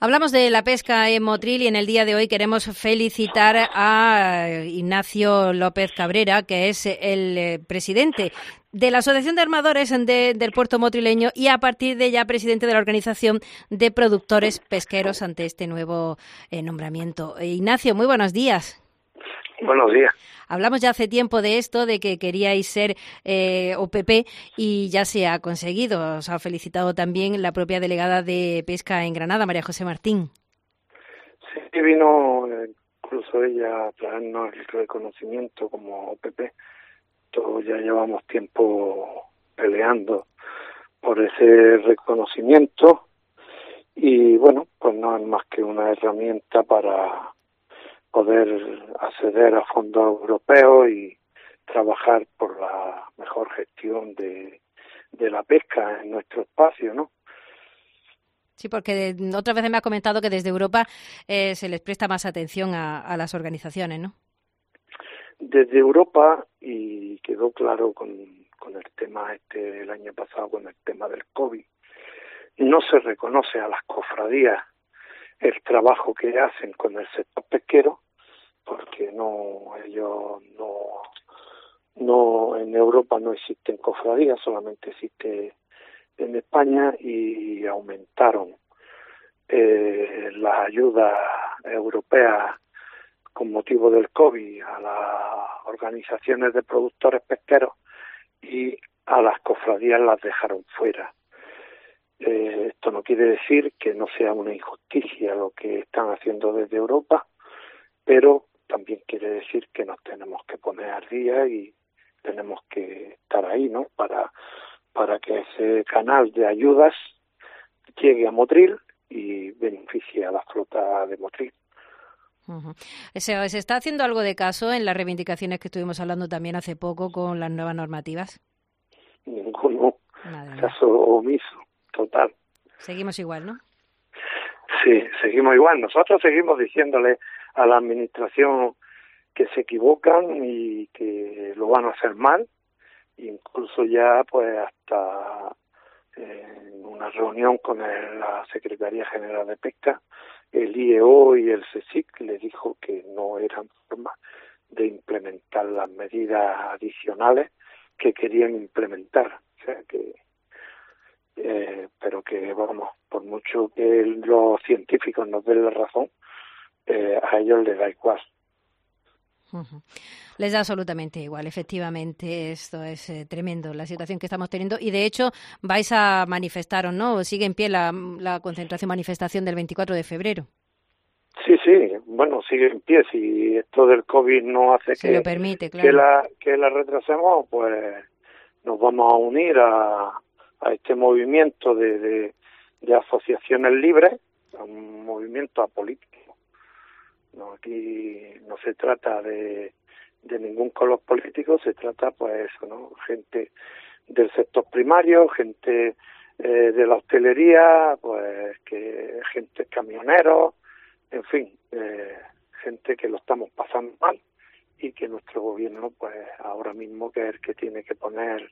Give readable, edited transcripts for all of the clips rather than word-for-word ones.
Hablamos de la pesca en Motril y en el día de hoy queremos felicitar a Ignacio López Cabrera, que es el presidente de la Asociación de Armadores del puerto motrileño y a partir de ya presidente de la Organización de Productores Pesqueros ante este nuevo nombramiento. Ignacio, muy buenos días. Buenos días. Hablamos ya hace tiempo de esto, de que queríais ser OPP y ya se ha conseguido. Os ha felicitado también la propia delegada de Pesca en Granada, María José Martín. Sí, vino incluso ella a traernos el reconocimiento como OPP. Todos ya llevamos tiempo peleando por ese reconocimiento y bueno, pues no es más que una herramienta para poder acceder a fondos europeos y trabajar por la mejor gestión de la pesca en nuestro espacio, ¿no? Sí, porque otras veces me ha comentado que desde Europa se les presta más atención a las organizaciones, ¿no? Desde Europa, y quedó claro con el tema el año pasado, con el tema del COVID, no se reconoce a las cofradías el trabajo que hacen con el sector pesquero, porque ellos no en Europa no existen cofradías, solamente existe en España, y aumentaron las ayudas europeas con motivo del COVID a las organizaciones de productores pesqueros y a las cofradías las dejaron fuera. Esto no quiere decir que no sea una injusticia lo que están haciendo desde Europa, pero también quiere decir que nos tenemos que poner al día y tenemos que estar ahí, ¿no? Para que ese canal de ayudas llegue a Motril y beneficie a la flota de Motril. Uh-huh. ¿Se está haciendo algo de caso en las reivindicaciones que estuvimos hablando también hace poco con las nuevas normativas? Ninguno. Caso omiso, total. Seguimos igual, ¿no? Sí, seguimos igual. Nosotros seguimos diciéndole a la administración que se equivocan y que lo van a hacer mal. Incluso ya, pues, hasta en una reunión con la Secretaría General de Pesca, el IEO y el CSIC le dijo que no eran formas de implementar las medidas adicionales que querían implementar. O sea que pero que, vamos, por mucho que los científicos nos den la razón, a ellos les da igual. Uh-huh. Les da absolutamente igual, efectivamente. Esto es tremendo, la situación que estamos teniendo. Y, de hecho, vais a manifestaros, ¿no? ¿Sigue en pie la manifestación del 24 de febrero? Sí, bueno, sigue en pie. Si esto del COVID no hace Se lo permite, claro. que la retrasemos, pues nos vamos a unir a este movimiento de asociaciones libres, a un movimiento apolítico. No, aquí no se trata de ningún color político, se trata, pues, ¿no? Gente del sector primario, gente de la hostelería, pues, gente camioneros, en fin, gente que lo estamos pasando mal y que nuestro gobierno, pues, ahora mismo, que es el que tiene que poner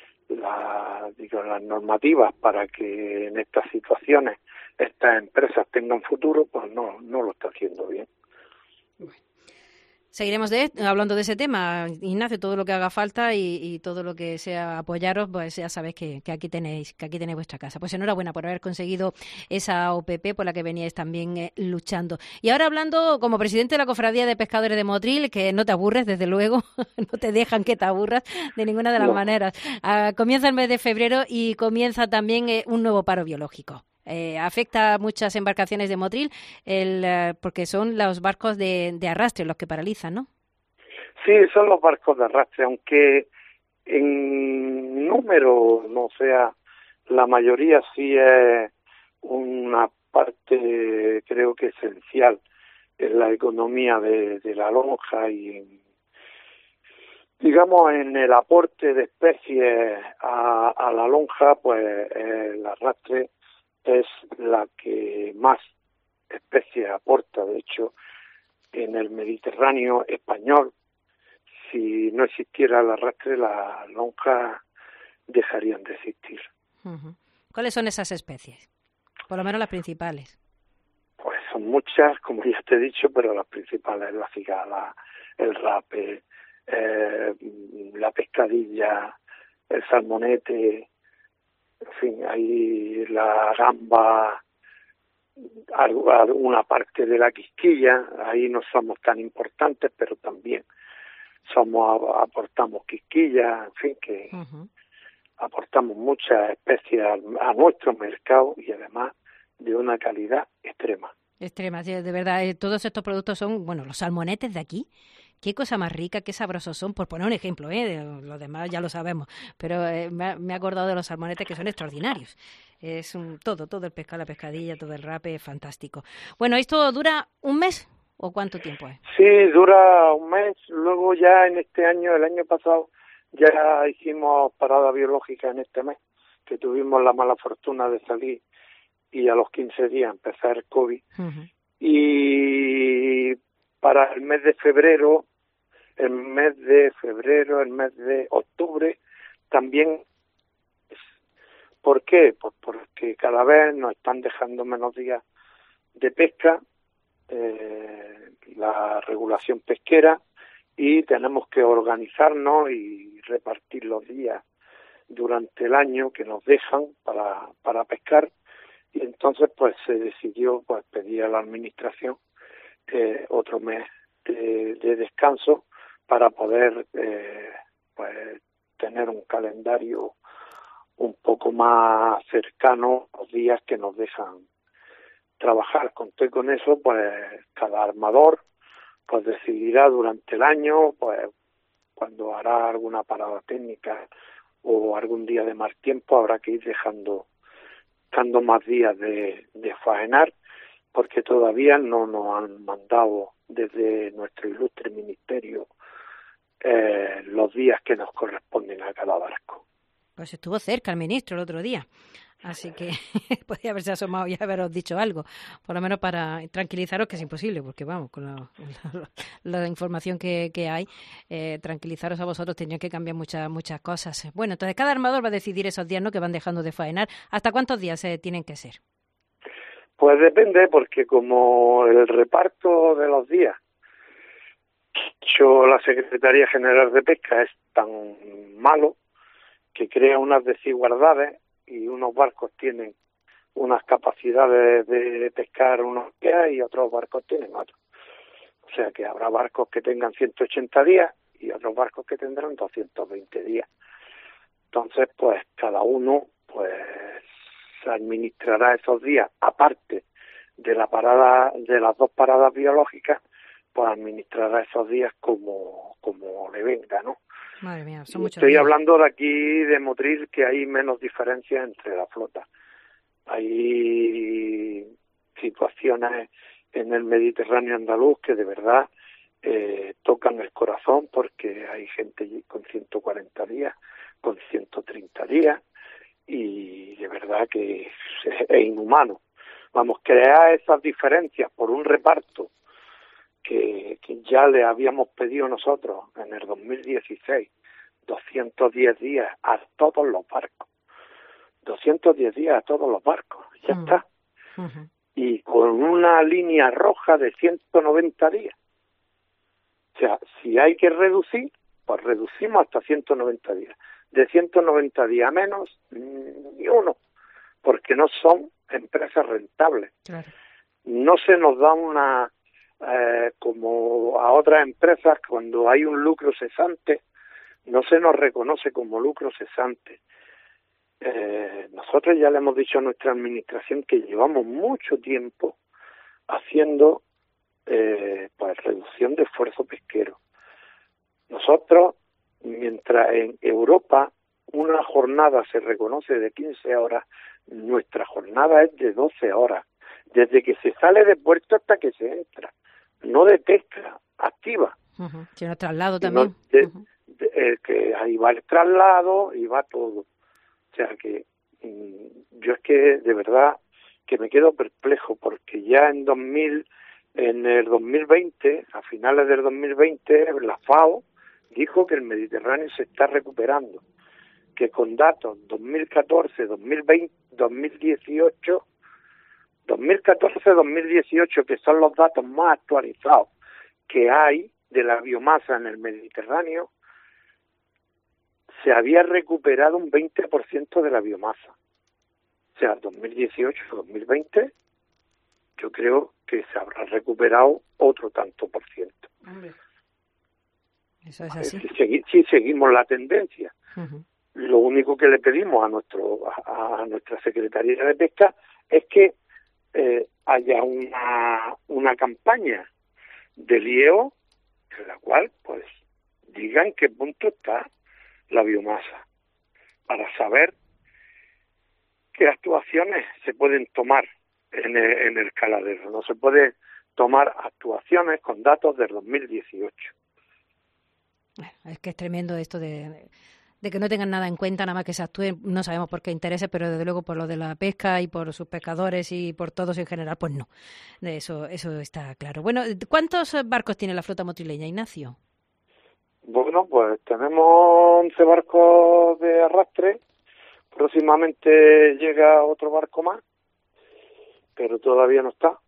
las normativas para que en estas situaciones estas empresas tengan futuro, pues no lo está haciendo bien. Bueno. Seguiremos hablando de ese tema, Ignacio, todo lo que haga falta y todo lo que sea apoyaros, pues ya sabéis que aquí tenéis vuestra casa. Pues enhorabuena por haber conseguido esa OPP por la que veníais también luchando. Y ahora, hablando como presidente de la Cofradía de Pescadores de Motril, que no te aburres, desde luego, no te dejan que te aburras de ninguna de las maneras. Comienza el mes de febrero y comienza también un nuevo paro biológico. Afecta a muchas embarcaciones de Motril porque son los barcos de arrastre los que paralizan, ¿no? Sí, son los barcos de arrastre, aunque en número no sea la mayoría, sí es una parte, creo que esencial en la economía de la lonja y digamos en el aporte de especies a la lonja, pues el arrastre es la que más especies aporta. De hecho, en el Mediterráneo español, si no existiera el arrastre, las lonjas dejarían de existir. Uh-huh. ¿Cuáles son esas especies? Por lo menos las principales. son muchas, como ya te he dicho, pero las principales, la cigala, el rape, la pescadilla, el salmonete, en fin, hay la gamba, una parte de la quisquilla, ahí no somos tan importantes, pero también aportamos quisquilla, en fin, que aportamos muchas especies a nuestro mercado y además de una calidad extrema. Extrema, sí, de verdad, todos estos productos son, bueno, los salmonetes de aquí, qué cosa más rica, qué sabrosos son, por poner un ejemplo, los demás ya lo sabemos, pero me he acordado de los salmonetes que son extraordinarios. Es todo el pescado, la pescadilla, todo el rape, fantástico. Bueno, ¿esto dura un mes o cuánto tiempo es? Sí, dura un mes, luego ya en este año, el año pasado, ya hicimos parada biológica en este mes, que tuvimos la mala fortuna de salir y a los 15 días empezar COVID. Y para el mes de febrero, el mes de octubre, también. ¿Por qué? Pues porque cada vez nos están dejando menos días de pesca, la regulación pesquera, y tenemos que organizarnos y repartir los días durante el año que nos dejan para pescar. Y entonces pues se decidió pues pedir a la administración otro mes de descanso para poder pues tener un calendario un poco más cercano a los días que nos dejan trabajar. Conté con eso, pues cada armador pues decidirá durante el año, pues cuando hará alguna parada técnica o algún día de más tiempo, habrá que ir dando más días de faenar, porque todavía no nos han mandado desde nuestro ilustre ministerio los días que nos corresponden a cada barco. Pues estuvo cerca el ministro el otro día, así que podía haberse asomado y haberos dicho algo, por lo menos para tranquilizaros, que es imposible, porque vamos, con la información que hay, tranquilizaros a vosotros, tenían que cambiar muchas cosas. Bueno, entonces cada armador va a decidir esos días, ¿no?, que van dejando de faenar. ¿Hasta cuántos días tienen que ser? Pues depende, porque como el reparto de los días la Secretaría General de Pesca es tan malo que crea unas desigualdades, y unos barcos tienen unas capacidades de pescar unos días y otros barcos tienen otros. O sea que habrá barcos que tengan 180 días y otros barcos que tendrán 220 días. Entonces, pues cada uno pues administrará esos días, aparte de la parada, de las dos paradas biológicas, pues administrará esos días como le venga, ¿no? Madre mía, son muchos Estoy días. hablando de aquí de Motril, que hay menos diferencias entre la flota. Hay situaciones en el Mediterráneo andaluz que de verdad tocan el corazón, porque hay gente con 140 días, con 130 días, y de verdad que es inhumano. Vamos, crear esas diferencias por un reparto que ya le habíamos pedido nosotros en el 2016, 210 días a todos los barcos. 210 días a todos los barcos, ya está. Y con una línea roja de 190 días. O sea, si hay que reducir, pues reducimos hasta 190 días. De 190 días menos, ni uno, porque no son empresas rentables. Claro. No se nos da una, como a otras empresas, cuando hay un lucro cesante, no se nos reconoce como lucro cesante. Nosotros ya le hemos dicho a nuestra administración que llevamos mucho tiempo haciendo pues reducción de esfuerzo pesquero. Nosotros, mientras en Europa una jornada se reconoce de 15 horas, nuestra jornada es de 12 horas, desde que se sale de puerto hasta que se entra, no de pesca activa. Sino traslado también. Que ahí va el traslado y va todo. O sea que yo es que de verdad que me quedo perplejo, porque ya en el 2020, a finales del 2020, la FAO dijo que el Mediterráneo se está recuperando, que con datos 2014, 2020, 2018, 2014-2018, que son los datos más actualizados que hay de la biomasa en el Mediterráneo, se había recuperado un 20% de la biomasa. O sea, 2018-2020, yo creo que se habrá recuperado otro tanto por ciento. Hombre, eso es así. Si seguimos la tendencia. Uh-huh. Lo único que le pedimos a nuestra Secretaría de Pesca es que haya una campaña del IEO en la cual pues digan en qué punto está la biomasa, para saber qué actuaciones se pueden tomar en el caladero. No se puede tomar actuaciones con datos del 2018. Es que es tremendo esto de que no tengan nada en cuenta, nada más que se actúe, no sabemos por qué intereses, pero desde luego por lo de la pesca y por sus pescadores y por todos en general, pues no. De eso está claro. Bueno, ¿cuántos barcos tiene la flota motrileña, Ignacio? Bueno, pues tenemos 11 barcos de arrastre. Próximamente llega otro barco más, pero todavía no está.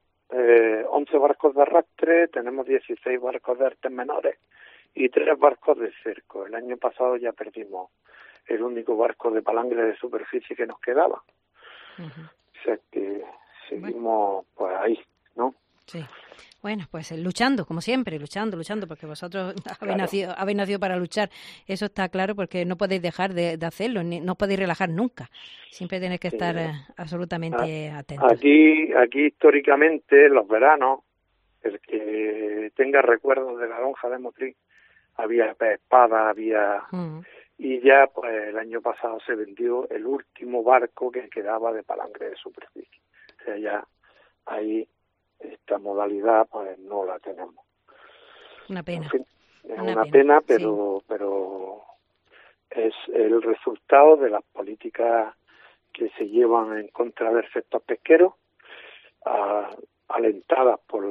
11 barcos de arrastre, tenemos 16 barcos de artes menores y 3 barcos de cerco. El año pasado ya perdimos el único barco de palangre de superficie que nos quedaba. Uh-huh. O sea que seguimos pues ahí, ¿no? Sí. Bueno, pues luchando, como siempre, luchando, porque vosotros habéis nacido para luchar. Eso está claro, porque no podéis dejar de hacerlo, no podéis relajar nunca. Siempre tenéis que estar absolutamente atentos. Aquí históricamente, los veranos, el que tenga recuerdos de la lonja de Motril, había espada, había... Uh-huh. Y ya, pues, el año pasado se vendió el último barco que quedaba de palangre de superficie. O sea, ya ahí... esta modalidad pues no la tenemos. Una pena. En fin, es una pena, pero es el resultado de las políticas que se llevan en contra del sector pesquero, alentadas por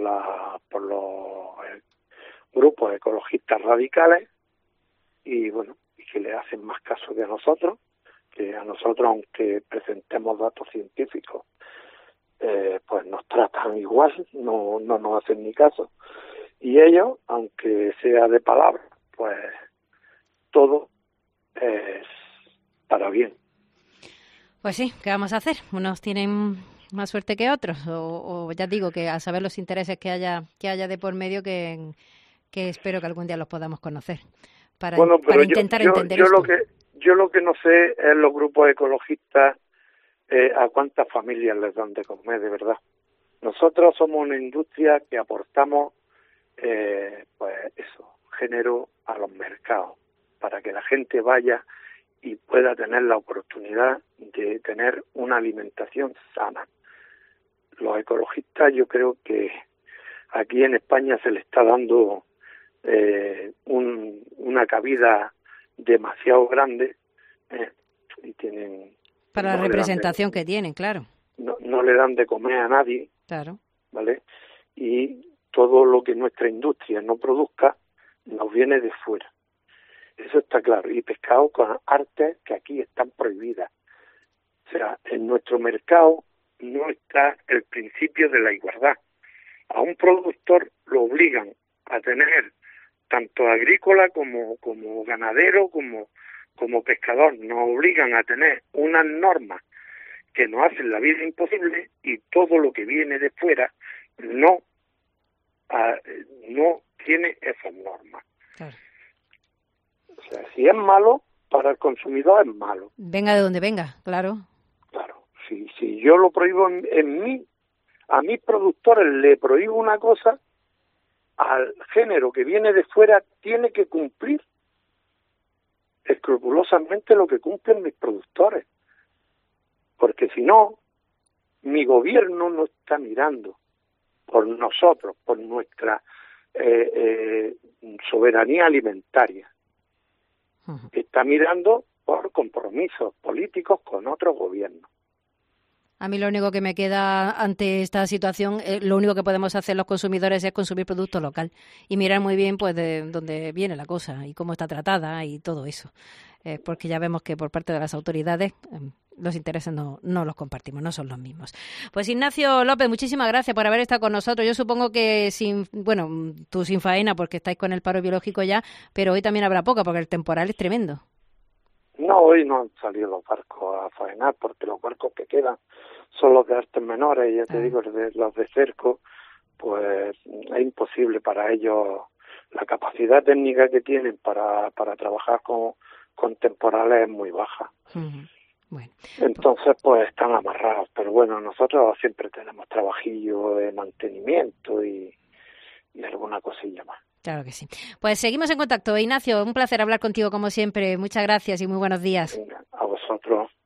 los grupos ecologistas radicales, y bueno, y que le hacen más caso que a nosotros, aunque presentemos datos científicos, pues nos tratan igual, no nos hacen ni caso. Y ellos, aunque sea de palabra, pues todo es para bien. Pues sí, ¿qué vamos a hacer? Unos tienen más suerte que otros, o ya digo que a saber los intereses que haya de por medio, que espero que algún día los podamos conocer para intentar entender esto. Yo lo que no sé es los grupos ecologistas a cuántas familias les dan de comer, de verdad. Nosotros somos una industria que aportamos pues eso, género a los mercados, para que la gente vaya y pueda tener la oportunidad de tener una alimentación sana. Los ecologistas, yo creo que aquí en España se le está dando una cabida demasiado grande, y tienen... Para la representación que tienen, claro. No le dan de comer a nadie, claro, ¿vale? Y todo lo que nuestra industria no produzca nos viene de fuera. Eso está claro. Y pescado con artes que aquí están prohibidas. O sea, en nuestro mercado no está el principio de la igualdad. A un productor lo obligan a tener tanto agrícola como ganadero, como pescador, nos obligan a tener unas normas que nos hacen la vida imposible, y todo lo que viene de fuera no tiene esas normas. Claro. O sea, si es malo, para el consumidor es malo. Venga de donde venga, claro. Claro, si yo lo prohíbo a mis productores le prohíbo una cosa, al género que viene de fuera tiene que cumplir escrupulosamente lo que cumplen mis productores, porque si no, mi gobierno no está mirando por nosotros, por nuestra soberanía alimentaria. Uh-huh. Está mirando por compromisos políticos con otros gobiernos. A mí lo único que me queda ante esta situación, lo único que podemos hacer los consumidores es consumir producto local y mirar muy bien pues de dónde viene la cosa y cómo está tratada y todo eso. Porque ya vemos que por parte de las autoridades los intereses no los compartimos, no son los mismos. Pues Ignacio López, muchísimas gracias por haber estado con nosotros. Yo supongo que tú sin faena porque estáis con el paro biológico ya, pero hoy también habrá poca porque el temporal es tremendo. No, hoy no han salido los barcos a faenar porque los barcos que quedan son los de artes menores y ya te digo, los de cerco, pues es imposible para ellos. La capacidad técnica que tienen para trabajar con temporales es muy baja. Bueno, entonces pues están amarrados, pero bueno, nosotros siempre tenemos trabajillo de mantenimiento y alguna cosilla más. Claro que sí. Pues seguimos en contacto. Ignacio, un placer hablar contigo como siempre. Muchas gracias y muy buenos días. Venga, a vosotros.